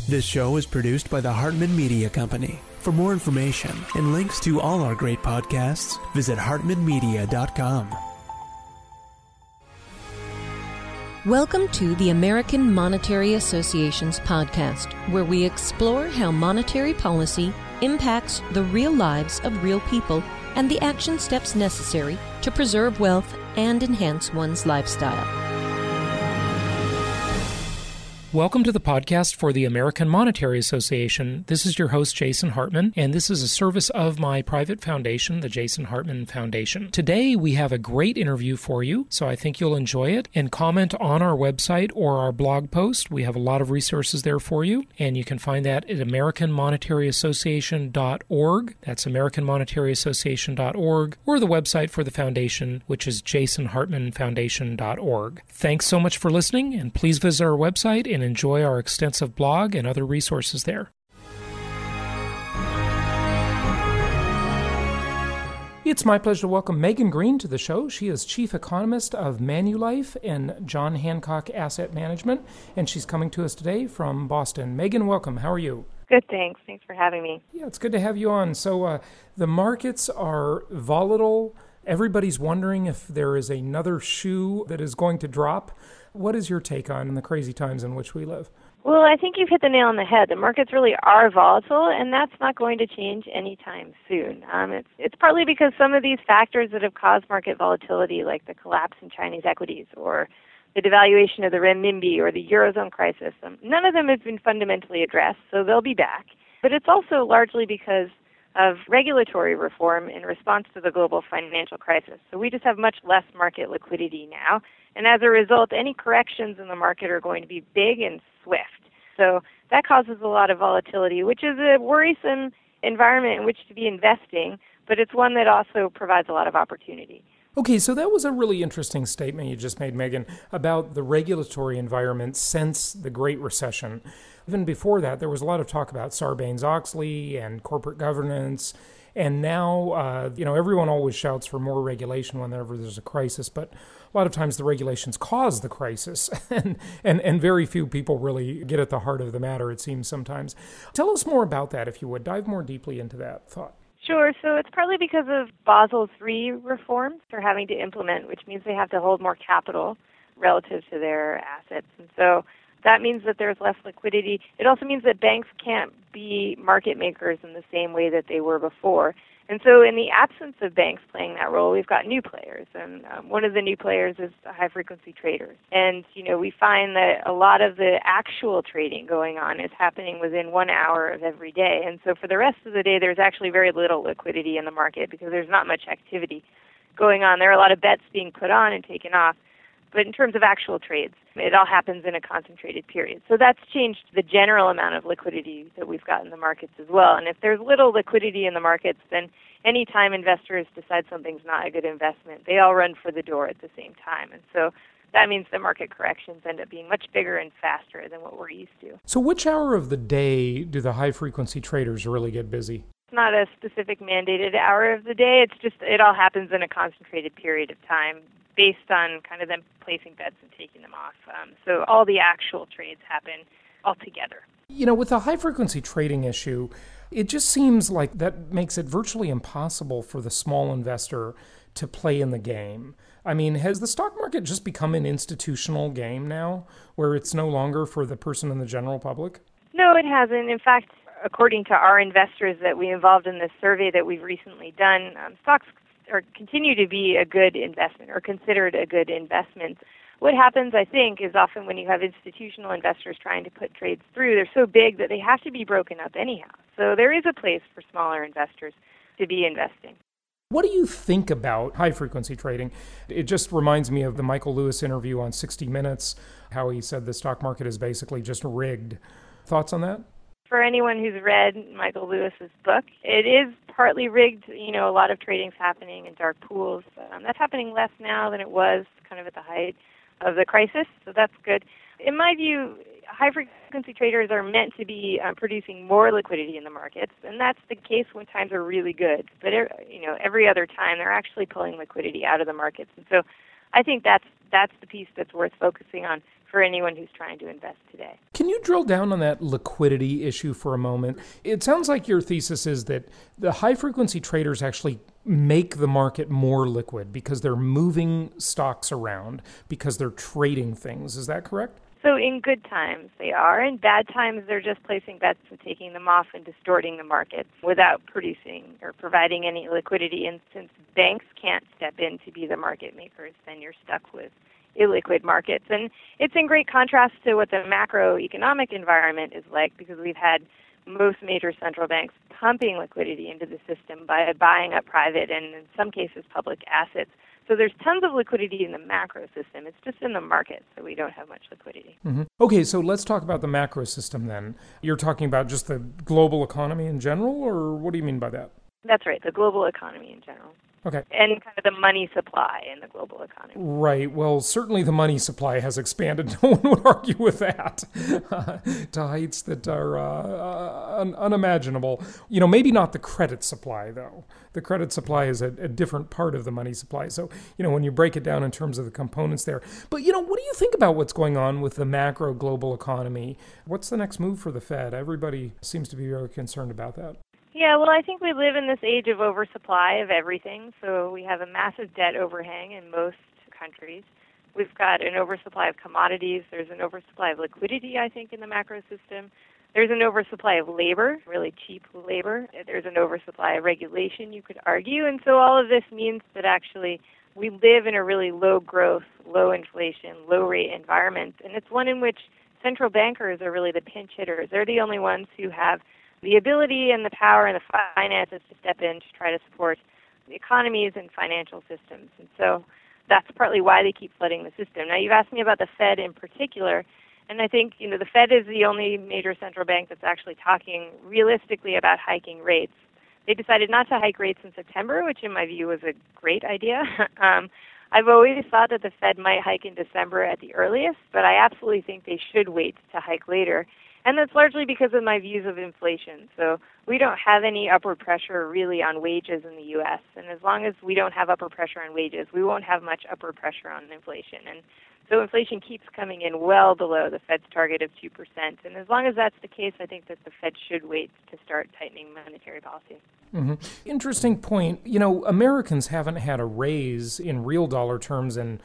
This show is produced by the Hartman Media Company. For more information and links to all our great podcasts, visit hartmanmedia.com. Welcome to the American Monetary Association's podcast, where we explore how monetary policy impacts the real lives of real people and the action steps necessary to preserve wealth and enhance one's lifestyle. Welcome to the podcast for the American Monetary Association. This is your host, Jason Hartman, and this is a service of my private foundation, the Jason Hartman Foundation. Today, we have a great interview for you, so I think you'll enjoy it. And comment on our website or our blog post. We have a lot of resources there for you, and you can find that at AmericanMonetaryAssociation.org. That's AmericanMonetaryAssociation.org, or the website for the foundation, which is JasonHartmanFoundation.org. Thanks so much for listening, and please visit our website and enjoy our extensive blog and other resources there. It's my pleasure to welcome Megan Green to the show. She is Chief Economist of Manulife and John Hancock Asset Management, and she's coming to us today from Boston. Megan, welcome. How are you? Good, thanks. Thanks for having me. Yeah, it's good to have you on. So the markets are volatile. Everybody's wondering if there is another shoe that is going to drop. What is your take on the crazy times in which we live? Well, I think you've hit the nail on the head. The markets really are volatile, and that's not going to change anytime soon. It's partly because some of these factors that have caused market volatility, like the collapse in Chinese equities or the devaluation of the renminbi or the Eurozone crisis, none of them have been fundamentally addressed, so they'll be back. But it's also largely because of regulatory reform in response to the global financial crisis. So we just have much less market liquidity now. And as a result, any corrections in the market are going to be big and swift. So that causes a lot of volatility, which is a worrisome environment in which to be investing, but it's one that also provides a lot of opportunity. Okay, so that was a really interesting statement you just made, Megan, about the regulatory environment since the Great Recession. Even before that, there was a lot of talk about Sarbanes-Oxley and corporate governance. And now, everyone always shouts for more regulation whenever there's a crisis, but a lot of times the regulations cause the crisis, and very few people really get at the heart of the matter, it seems sometimes. Tell us more about that, if you would. Dive more deeply into that thought. Sure. So it's partly because of Basel III reforms they're having to implement, which means they have to hold more capital relative to their assets. And so that means that there's less liquidity. It also means that banks can't be market makers in the same way that they were before. And so in the absence of banks playing that role, we've got new players. And one of the new players is high-frequency traders. And, we find that a lot of the actual trading going on is happening within 1 hour of every day. And so for the rest of the day, there's actually very little liquidity in the market because there's not much activity going on. There are a lot of bets being put on and taken off. But in terms of actual trades, it all happens in a concentrated period. So that's changed the general amount of liquidity that we've got in the markets as well. And if there's little liquidity in the markets, then any time investors decide something's not a good investment, they all run for the door at the same time. And so that means the market corrections end up being much bigger and faster than what we're used to. So which hour of the day do the high-frequency traders really get busy? It's not a specific mandated hour of the day. It's just it all happens in a concentrated period of time based on kind of them placing bets and taking them off. So all the actual trades happen all together. With the high-frequency trading issue, it just seems like that makes it virtually impossible for the small investor to play in the game. I mean, has the stock market just become an institutional game now, where it's no longer for the person in the general public? No, it hasn't. In fact, according to our investors that we involved in this survey that we've recently done, stocks continue to be a good investment or considered a good investment. What happens, I think, is often when you have institutional investors trying to put trades through, they're so big that they have to be broken up anyhow. So there is a place for smaller investors to be investing. What do you think about high-frequency trading? It just reminds me of the Michael Lewis interview on 60 Minutes, how he said the stock market is basically just rigged. Thoughts on that? For anyone who's read Michael Lewis's book, it is partly rigged. A lot of trading's happening in dark pools. That's happening less now than it was kind of at the height of the crisis, so that's good. In my view, high-frequency traders are meant to be producing more liquidity in the markets, and that's the case when times are really good. But every other time, they're actually pulling liquidity out of the markets. And so I think that's the piece that's worth focusing on for anyone who's trying to invest today. Can you drill down on that liquidity issue for a moment? It sounds like your thesis is that the high-frequency traders actually make the market more liquid because they're moving stocks around, because they're trading things. Is that correct? So in good times they are. In bad times they're just placing bets and taking them off and distorting the markets without producing or providing any liquidity. And since banks can't step in to be the market makers, then you're stuck with illiquid markets. And it's in great contrast to what the macroeconomic environment is like, because we've had most major central banks pumping liquidity into the system by buying up private and in some cases public assets. So there's tons of liquidity in the macro system. It's just in the market, so we don't have much liquidity. Mm-hmm. Okay, so let's talk about the macro system then. You're talking about just the global economy in general, or what do you mean by that? That's right, the global economy in general. Okay. And kind of the money supply in the global economy. Right. Well, certainly the money supply has expanded. No one would argue with that to heights that are unimaginable. Maybe not the credit supply, though. The credit supply is a different part of the money supply. So, when you break it down in terms of the components there. But, what do you think about what's going on with the macro global economy? What's the next move for the Fed? Everybody seems to be very concerned about that. Yeah, well, I think we live in this age of oversupply of everything. So we have a massive debt overhang in most countries. We've got an oversupply of commodities. There's an oversupply of liquidity, I think, in the macro system. There's an oversupply of labor, really cheap labor. There's an oversupply of regulation, you could argue. And so all of this means that actually we live in a really low growth, low inflation, low rate environment. And it's one in which central bankers are really the pinch hitters. They're the only ones who have the ability and the power and the finances to step in to try to support the economies and financial systems. And so that's partly why they keep flooding the system. Now, you've asked me about the Fed in particular, and I think, the Fed is the only major central bank that's actually talking realistically about hiking rates. They decided not to hike rates in September, which in my view was a great idea. I've always thought that the Fed might hike in December at the earliest, but I absolutely think they should wait to hike later. And that's largely because of my views of inflation. So we don't have any upward pressure really on wages in the U.S. And as long as we don't have upward pressure on wages, we won't have much upward pressure on inflation. And so inflation keeps coming in well below the Fed's target of 2%. And as long as that's the case, I think that the Fed should wait to start tightening monetary policy. Mm-hmm. Interesting point. Americans haven't had a raise in real dollar terms in,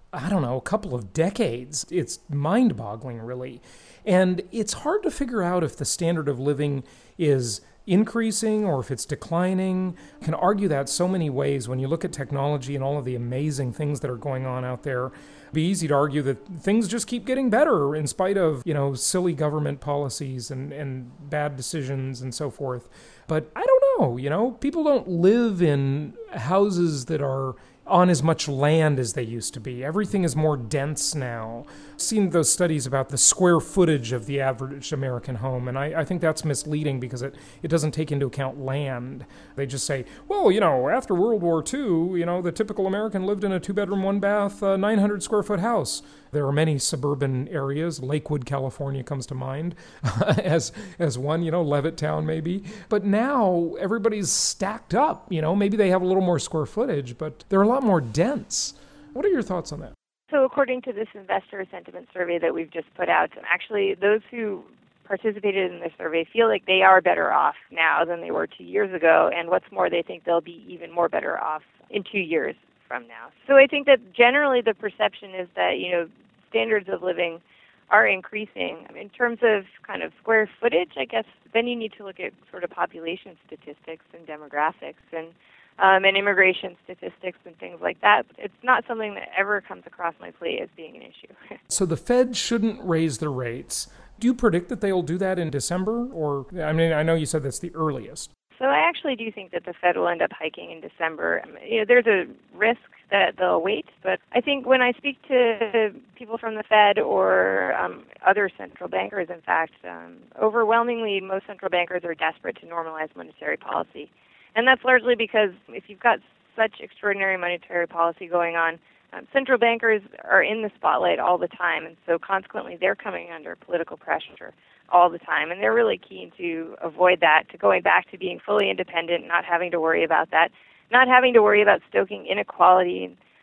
a couple of decades. It's mind-boggling, really. And it's hard to figure out if the standard of living is increasing or if it's declining. You can argue that so many ways when you look at technology and all of the amazing things that are going on out there. It'd be easy to argue that things just keep getting better in spite of, silly government policies and bad decisions and so forth. But I don't know, people don't live in houses that are on as much land as they used to be. Everything is more dense now. I've seen those studies about the square footage of the average American home, and I think that's misleading because it doesn't take into account land. They just say, well, after World War II, the typical American lived in a 2-bedroom, 1-bath, 900-square-foot house. There are many suburban areas. Lakewood, California comes to mind as one, Levittown maybe. But now everybody's stacked up. Maybe they have a little more square footage, but they're a lot more dense. What are your thoughts on that? So according to this investor sentiment survey that we've just put out, actually those who participated in the survey feel like they are better off now than they were 2 years ago. And what's more, they think they'll be even more better off in 2 years from now. So I think that generally the perception is that, standards of living are increasing. In terms of kind of square footage, I guess then you need to look at sort of population statistics and demographics and immigration statistics and things like that. It's not something that ever comes across my plate as being an issue. So the Fed shouldn't raise the rates. Do you predict that they'll do that in December? Or, I know you said that's the earliest. So I actually do think that the Fed will end up hiking in December. There's a risk that they'll wait, but I think when I speak to people from the Fed or other central bankers, in fact, overwhelmingly most central bankers are desperate to normalize monetary policy. And that's largely because if you've got such extraordinary monetary policy going on, central bankers are in the spotlight all the time, and so consequently they're coming under political pressure all the time, and they're really keen to avoid that, to going back to being fully independent, not having to worry about that, not having to worry about stoking inequality.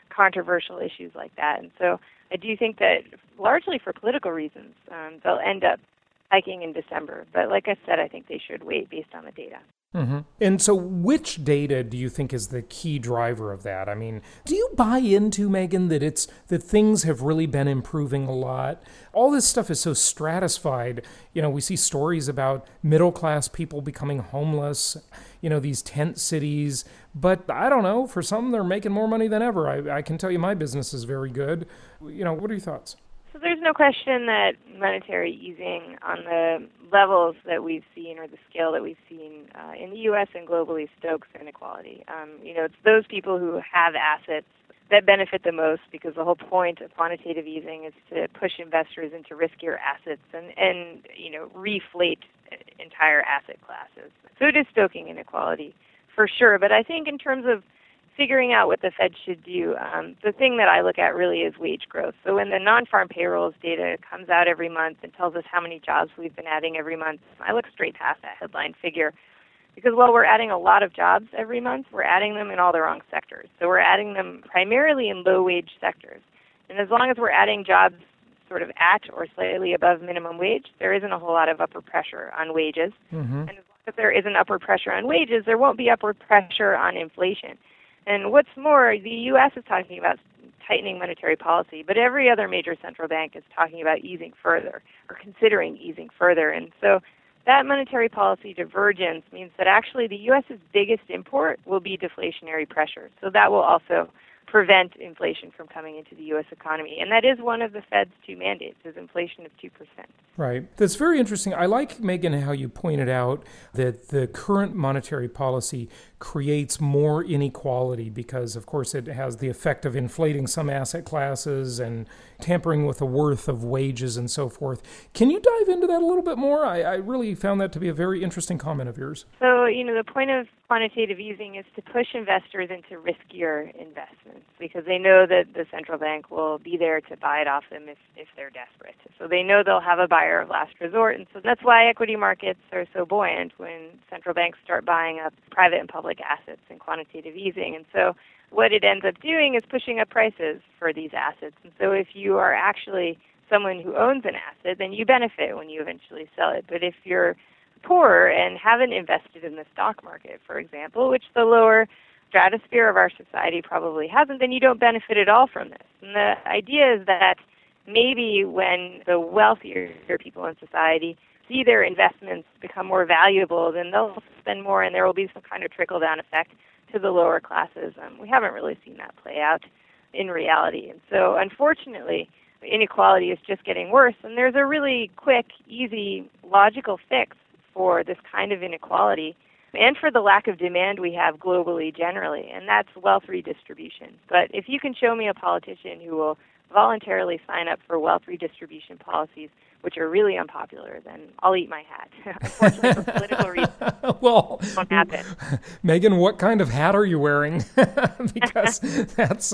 controversial issues like that. And so I do think that largely for political reasons, they'll end up hiking in December. But like I said, I think they should wait based on the data. Mm-hmm. And so which data do you think is the key driver of that? I mean, do you buy into, Megan, that things have really been improving a lot? All this stuff is so stratified. You know, we see stories about middle-class people becoming homeless, these tent cities. But I don't know, for some, they're making more money than ever. I can tell you my business is very good. What are your thoughts? So there's no question that monetary easing on the levels that we've seen or the scale that we've seen in the U.S. and globally stokes inequality. It's those people who have assets that benefit the most, because the whole point of quantitative easing is to push investors into riskier assets and reflate entire asset classes. So it is stoking inequality for sure. But I think in terms of figuring out what the Fed should do, the thing that I look at really is wage growth. So when the non-farm payrolls data comes out every month and tells us how many jobs we've been adding every month, I look straight past that headline figure. Because while we're adding a lot of jobs every month, we're adding them in all the wrong sectors. So we're adding them primarily in low-wage sectors. And as long as we're adding jobs sort of at or slightly above minimum wage, there isn't a whole lot of upward pressure on wages. Mm-hmm. And as long as there isn't upward pressure on wages, there won't be upward pressure on inflation. And what's more, the U.S. is talking about tightening monetary policy, but every other major central bank is talking about easing further or considering easing further. And so that monetary policy divergence means that actually the U.S.'s biggest import will be deflationary pressure. So that will also prevent inflation from coming into the U.S. economy. And that is one of the Fed's two mandates, is inflation of 2%. Right. That's very interesting. I like, Megan, how you pointed out that the current monetary policy creates more inequality because, of course, it has the effect of inflating some asset classes and tampering with the worth of wages and so forth. Can you dive into that a little bit more? I really found that to be a very interesting comment of yours. So, the point of quantitative easing is to push investors into riskier investments because they know that the central bank will be there to buy it off them if they're desperate. So they know they'll have a buyer of last resort. And so that's why equity markets are so buoyant when central banks start buying up private and public assets in quantitative easing. And so what it ends up doing is pushing up prices for these assets. And so if you are actually someone who owns an asset, then you benefit when you eventually sell it. But if you're poor and haven't invested in the stock market, for example, which the lower stratosphere of our society probably hasn't, then you don't benefit at all from this. And the idea is that maybe when the wealthier people in society see their investments become more valuable, then they'll spend more and there will be some kind of trickle-down effect to the lower classes. We haven't really seen that play out in reality. And so, unfortunately, inequality is just getting worse. And there's a really quick, easy, logical fix for this kind of inequality and for the lack of demand we have globally generally, and that's wealth redistribution. But if you can show me a politician who will voluntarily sign up for wealth redistribution policies, which are really unpopular, then I'll eat my hat. Unfortunately, for political reasons, well, it won't happen. Megan, what kind of hat are you wearing? Because that's,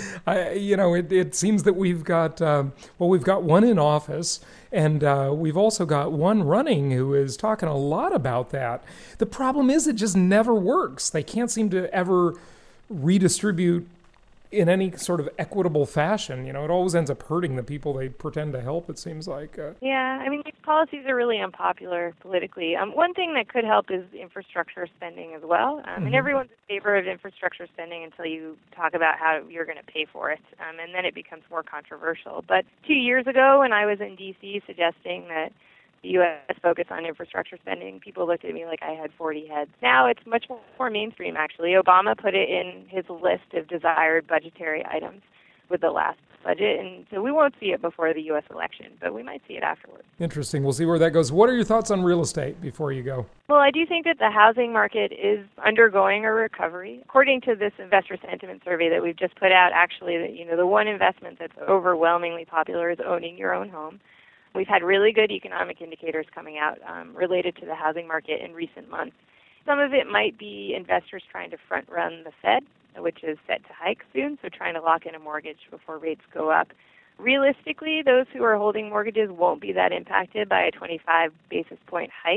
it seems that we've got one in office, and we've also got one running who is talking a lot about that. The problem is it just never works. They can't seem to ever redistribute in any sort of equitable fashion. It always ends up hurting the people they pretend to help, it seems like. These policies are really unpopular politically. One thing that could help is infrastructure spending as well. And everyone's in favor of infrastructure spending until you talk about how you're going to pay for it. And then it becomes more controversial. But 2 years ago, when I was in D.C. suggesting that the U.S. focus on infrastructure spending, people looked at me like I had 40 heads. Now it's much more mainstream, actually. Obama put it in his list of desired budgetary items with the last budget, and so we won't see it before the U.S. election, but we might see it afterwards. Interesting. We'll see where that goes. What are your thoughts on real estate before you go? Well, I do think that the housing market is undergoing a recovery. According to this investor sentiment survey that we've just put out, actually, the one investment that's overwhelmingly popular is owning your own home. We've had really good economic indicators coming out related to the housing market in recent months. Some of it might be investors trying to front-run the Fed, which is set to hike soon, so trying to lock in a mortgage before rates go up. Realistically, those who are holding mortgages won't be that impacted by a 25 basis point hike.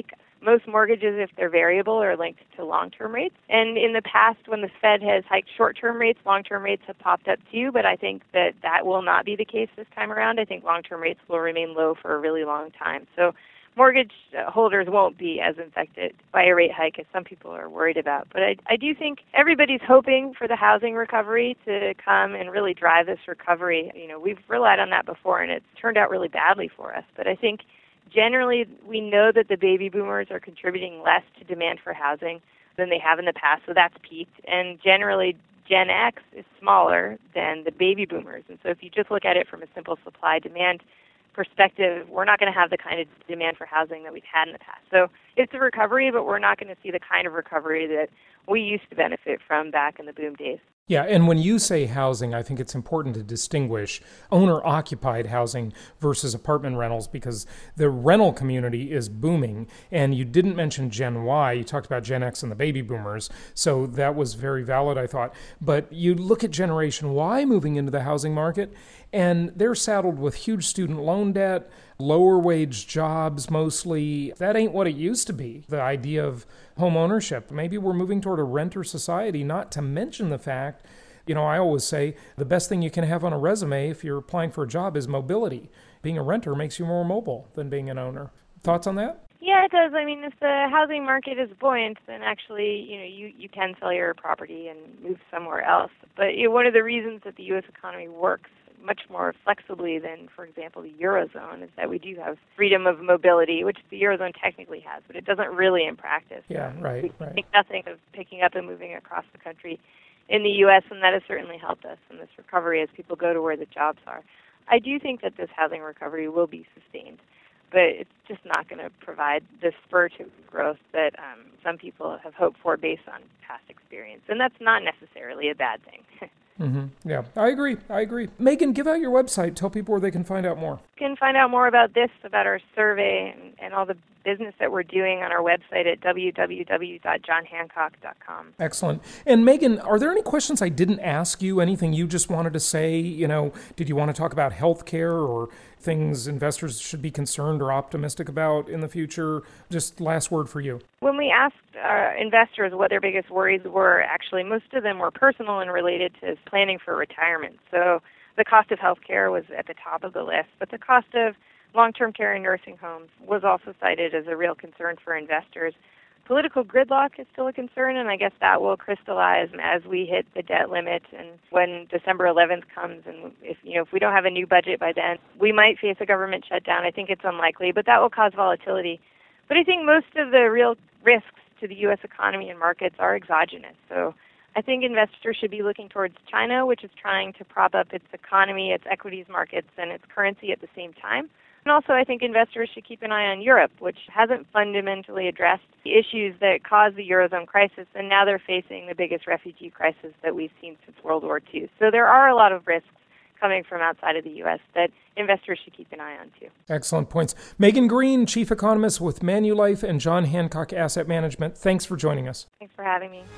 Most mortgages, if they're variable, are linked to long-term rates. And in the past, when the Fed has hiked short-term rates, long-term rates have popped up too, but I think that will not be the case this time around. I think long-term rates will remain low for a really long time. So mortgage holders won't be as affected by a rate hike as some people are worried about. But I do think everybody's hoping for the housing recovery to come and really drive this recovery. We've relied on that before, and it's turned out really badly for us. But I think generally we know that the baby boomers are contributing less to demand for housing than they have in the past, so that's peaked. And generally Gen X is smaller than the baby boomers. And so if you just look at it from a simple supply-demand perspective, we're not going to have the kind of demand for housing that we've had in the past. So it's a recovery, but we're not going to see the kind of recovery that we used to benefit from back in the boom days. Yeah, and when you say housing, I think it's important to distinguish owner-occupied housing versus apartment rentals, because the rental community is booming. And you didn't mention Gen Y. You talked about Gen X and the baby boomers, so that was very valid, I thought. But you look at Generation Y moving into the housing market, and they're saddled with huge student loan debt, lower wage jobs mostly. That ain't what it used to be, the idea of home ownership. Maybe we're moving toward a renter society, not to mention the fact, I always say the best thing you can have on a resume if you're applying for a job is mobility. Being a renter makes you more mobile than being an owner. Thoughts on that? Yeah, it does. I mean, if the housing market is buoyant, then actually, you can sell your property and move somewhere else. But one of the reasons that the U.S. economy works much more flexibly than, for example, the Eurozone is that we do have freedom of mobility, which the Eurozone technically has, but it doesn't really in practice. Yeah, right. We think nothing of picking up and moving across the country in the U.S., and that has certainly helped us in this recovery as people go to where the jobs are. I do think that this housing recovery will be sustained, but it's just not going to provide the spur to growth that some people have hoped for based on past experience, and that's not necessarily a bad thing. Mm-hmm. Yeah, I agree. Megan, give out your website. Tell people where they can find out more. You can find out more about our survey, and all the business that we're doing on our website at www.johnhancock.com. Excellent. And Megan, are there any questions I didn't ask you? Anything you just wanted to say? Did you want to talk about healthcare or things investors should be concerned or optimistic about in the future? Just last word for you. When we asked investors what their biggest worries were, actually most of them were personal and related to planning for retirement. So the cost of healthcare was at the top of the list, but the cost of long-term care and nursing homes was also cited as a real concern for investors. Political gridlock is still a concern, and I guess that will crystallize as we hit the debt limit. And when December 11th comes, and if we don't have a new budget by then, we might face a government shutdown. I think it's unlikely, but that will cause volatility. But I think most of the real risks to the U.S. economy and markets are exogenous. So I think investors should be looking towards China, which is trying to prop up its economy, its equities markets, and its currency at the same time. And also, I think investors should keep an eye on Europe, which hasn't fundamentally addressed the issues that caused the Eurozone crisis, and now they're facing the biggest refugee crisis that we've seen since World War II. So there are a lot of risks coming from outside of the U.S. that investors should keep an eye on, too. Excellent points. Megan Green, Chief Economist with Manulife and John Hancock Asset Management. Thanks for joining us. Thanks for having me.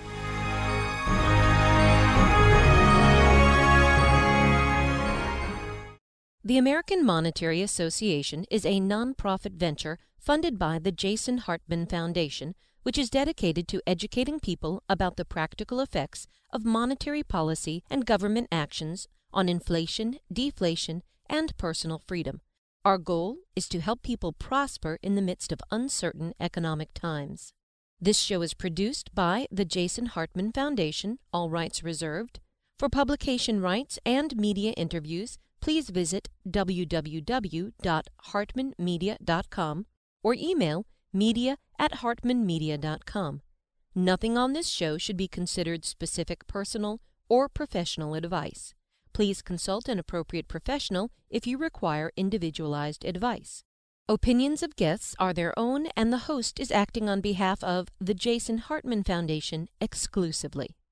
The American Monetary Association is a nonprofit venture funded by the Jason Hartman Foundation, which is dedicated to educating people about the practical effects of monetary policy and government actions on inflation, deflation, and personal freedom. Our goal is to help people prosper in the midst of uncertain economic times. This show is produced by the Jason Hartman Foundation, all rights reserved. For publication rights and media interviews, please visit www.hartmanmedia.com or email media@hartmanmedia.com. Nothing on this show should be considered specific personal or professional advice. Please consult an appropriate professional if you require individualized advice. Opinions of guests are their own, and the host is acting on behalf of the Jason Hartman Foundation exclusively.